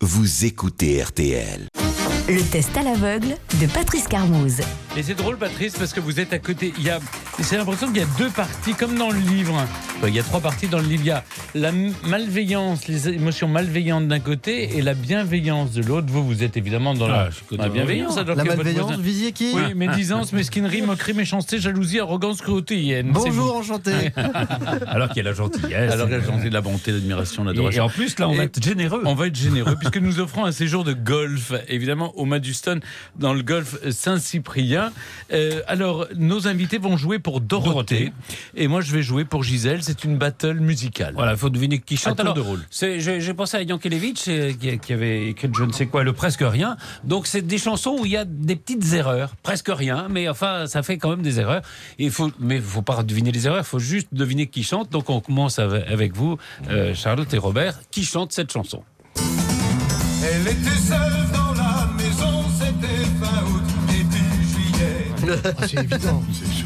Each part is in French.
vous écoutez RTL. Le test à l'aveugle de Patrice Carmouze. Et c'est drôle, Patrice, parce que vous êtes à côté. C'est l'impression qu'il y a deux parties, comme dans le livre. Enfin, il y a trois parties dans le livre. Il y a la malveillance, les émotions malveillantes d'un côté et la bienveillance de l'autre. Vous êtes évidemment dans la bienveillance. La malveillance, vous visiez qui ? Oui, médisance, mesquinerie, moquerie, méchanceté, jalousie, arrogance, cruauté, hyène. Bonjour, enchanté. Alors qu'il y a la gentillesse. Alors qu'il y a la gentillesse, la bonté, l'admiration, l'adoration. Et en plus, là, on va être généreux. On va être généreux, puisque nous offrons un séjour de golf, évidemment, au Maduston, dans le golf Saint-Cyprien. Alors, nos invités vont jouer pour Dorothée. Et moi, je vais jouer pour Gisèle. C'est une battle musicale. Voilà, il faut deviner qui chante. Alors, de rôle. J'ai pensé à Yankelevitch, qui avait écrit je ne sais quoi, le presque rien. Donc, c'est des chansons où il y a des petites erreurs. Presque rien, mais enfin, ça fait quand même des erreurs. Mais il ne faut pas deviner les erreurs, il faut juste deviner qui chante. Donc, on commence avec vous, Charlotte et Robert. Qui chante cette chanson ? Elle était seule dans la maison, c'était fin août, début juillet. C'est évident.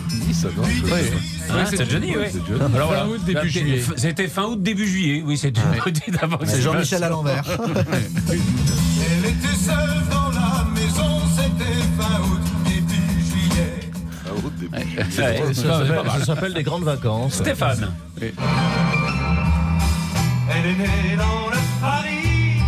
C'est Johnny, oui. Alors, fin août, début juillet. C'était fin août, début juillet. Oui, c'est une petite avance. C'est Jean-Michel à l'envers. Elle était seule dans la maison, c'était fin août, début juillet. Ça s'appelle des grandes vacances. Stéphane. Elle est née dans le Paris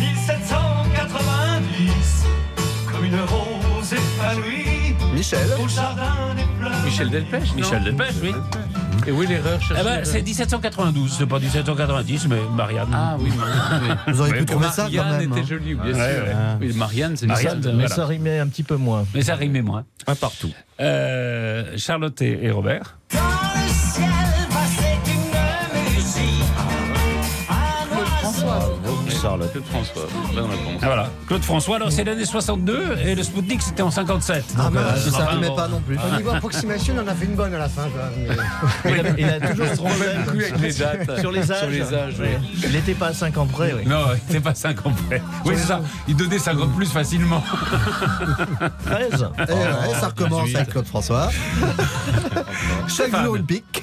1790, comme une rose épanouie Michel. au jardin des fleurs. Michel Delpech, Michel Delpech, oui. Et où est l'erreur, C'est 1792, c'est pas 1790, mais Marianne. Ah oui, Marianne. Vous auriez pu trouver ça quand Marianne même. était jolie, bien sûr. Ouais. Oui, Marianne, c'est Marianne, Michel. Mais voilà. ça rimait un petit peu moins. Mais ça rimait moins. Un partout. Charlotte et Robert. Dans le ciel passait une musique. Charlotte. Claude François, bonne réponse. Ah, voilà. Claude François, alors c'est l'année 62 et le Spoutnik c'était en 57. Ah, Donc, ça rimait pas non plus. Au niveau approximation, on en a fait une bonne à la fin. Quand même. Il a toujours ce Même plus problème avec les dates. sur les âges. Sur les âges, oui. Il n'était pas à 5 ans près, oui. Non, c'est pas 5 ans près. Oui, c'est ça. Il donnait 50 plus facilement. 13. Ça recommence avec Claude François. Chaque jour une pique.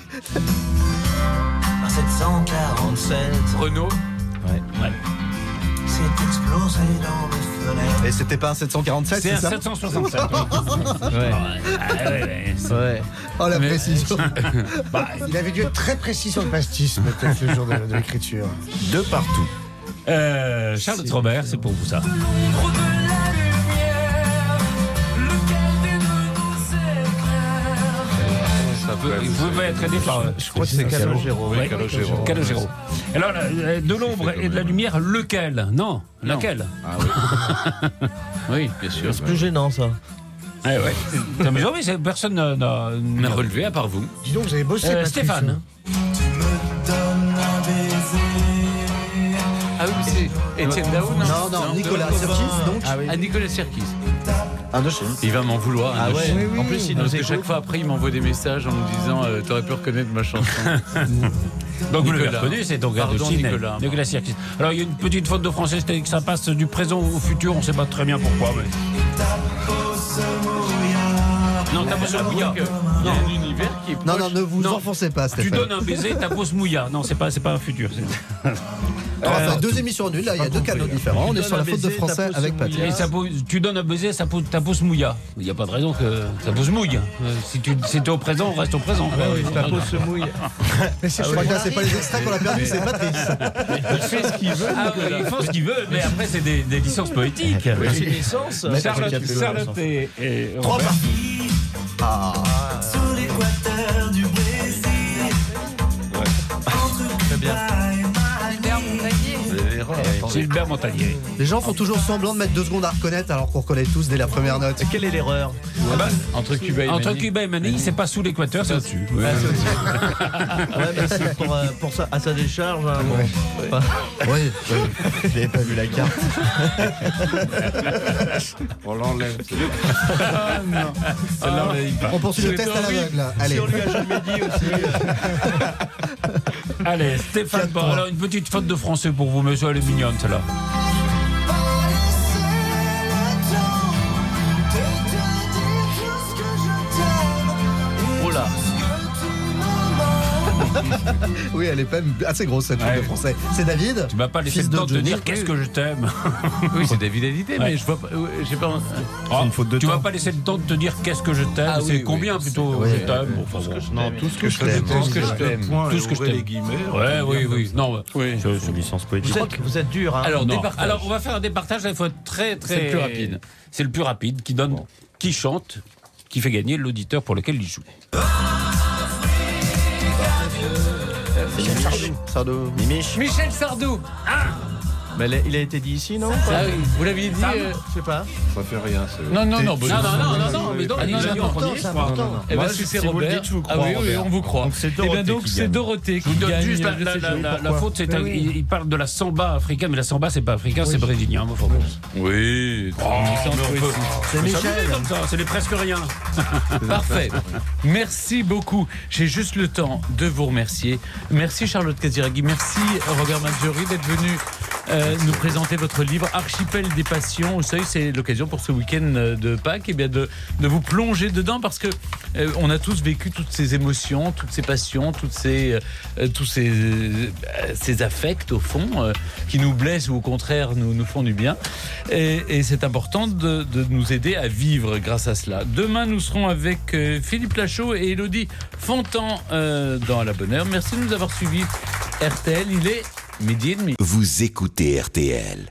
747, Renaud. Ouais. c'est explosé dans les fenêtres. Et c'était pas un 747, C'est c'est un ça 767. Ouais. Oh la précision. Il avait dû être très précis sur le pastis, peut-être le jour de l'écriture. De partout. Charlotte Robert, c'est pour vous ça. L'ombre de la lumière, lequel des deux nous éclaire. Vous pouvez être aidé par. Je crois que c'est Calogero. Oui, Calogero. Alors, de l'ombre et de la lumière, lequel ? Non, laquelle ? Oui, bien sûr. C'est plus gênant ça. Ouais. Non, mais oui, personne n'a On a relevé à part vous. Dis donc, vous avez bossé, Patrice, Stéphane. hein. Tu me donnes un baiser. Ah oui, c'est Étienne Daou, non Non, Nicolas Sirkis, donc. Ah, Nicolas Sirkis. Un de chez. Il va m'en vouloir. Ah ouais. Oui. En plus, il Parce nous que chaque écoute. fois après, il m'envoie des messages en nous disant t'aurais pu reconnaître ma chanson. Donc vous l'avez Nicolas. reconnu, c'est donc Pardon, Nicolas. Nicolas Sirkis. Alors il y a une petite faute de français, c'est que ça passe du présent au futur, on ne sait pas très bien pourquoi. Mais... Non, ta pose mouilla. Il y a un univers qui est Non, proche. ne vous Non. enfoncez pas, Tu Stéphane. donnes un baiser, ta pose mouilla. Non, c'est pas un futur. On va faire 2 émissions nulles, là, il y a 2 canaux différents. On est sur la faute de français avec Patrick. Et tu donnes un baiser, ta pose mouilla. Il n'y a pas de raison que ta pose mouille. Si tu es au présent, on reste au présent. Ta peau se mouille. Mais c'est Je crois que là, c'est pas les extraits qu'on a perdus, c'est Patrice. Il fait ce qu'il veut. Il fait ce qu'il veut, mais après, c'est des licences poétiques. C'est une licence. Charlotte et 3 Robert. parties. Sous l'équateur du Brésil. Entre Cuba et Gilbert Montagnier. Les gens font toujours semblant de mettre 2 secondes à reconnaître alors qu'on reconnaît tous dès la première note. Quelle est l'erreur? Entre Cuba et Entre Manille. Cuba et Manille, c'est pas sous l'équateur, c'est au-dessus. Ouais, mais c'est pour ça, à sa décharge. Hein, bon. Oui, je n'avais pas vu la carte. On l'enlève. On poursuit le test à l'aveugle. Allez. Allez, Stéphane, bon, alors une petite faute de français pour vous, monsieur, elle est mignonne, celle-là. Oh là. Oui, elle est quand même assez grosse cette fille de français. C'est David. Tu m'as pas laissé Fils le temps de de Johnny. dire qu'est-ce que je t'aime. Oui, c'est David Hallyday, mais je vois pas. J'ai pas. une faute de Tu temps. m'as pas laissé le temps de te dire qu'est-ce que je t'aime. Ah c'est oui, combien oui, plutôt c'est- je ouais, t'aime. Bon, enfin, bon. Non, tout ce que je t'aime. Tout ce que je t'aime. Tout ce que je t'aime. les guillemets. Ouais, oui. Non, Oui. c'est une licence poétique. Vous êtes dur, hein. Alors, Non. départage. Alors, on va faire un départage. Il faut être très. C'est le plus rapide. C'est le plus rapide qui donne, qui chante, qui fait gagner l'auditeur pour lequel il joue. Sardou. Mimiche. Michel Sardou. Mais il a été dit ici, non Ah oui, vous l'aviez dit. Je sais pas. Ça fait rien. Non, Non, non, mais donc, Ah, non, il a dit non, en non, premier, c'est je crois. important. Eh ben, Moi, si si c'est vous le Robert. dites, je vous crois, Ah oui, oui, Robert. on vous croit. Donc, c'est Eh ben, Dorothée donc qui c'est gagne. Dorothée Je vous qui donne gagne. juste je sais pas. la faute, c'est il parle de la samba africaine, mais la samba c'est pas africain, c'est brésilien. Enfin, bon. Oui, C'est Mais ça Michel. me dit comme ça, c'est les presque rien. Parfait. Merci beaucoup. J'ai juste le temps de vous remercier. Merci Charlotte Casiraghi. Merci Robert Maggiori d'être venu nous présenter votre livre Archipel des passions. Au Seuil, c'est l'occasion pour ce week-end de Pâques de vous plonger dedans parce que on a tous vécu toutes ces émotions, toutes ces passions, tous ces affects au fond qui nous blessent ou au contraire nous font du bien. Et c'est important de nous aider à vivre grâce à cela. Demain, nous serons avec Philippe Lachaud et Élodie Fontan dans À la bonne heure. Merci de nous avoir suivis. RTL, il est 12h30. Vous écoutez RTL.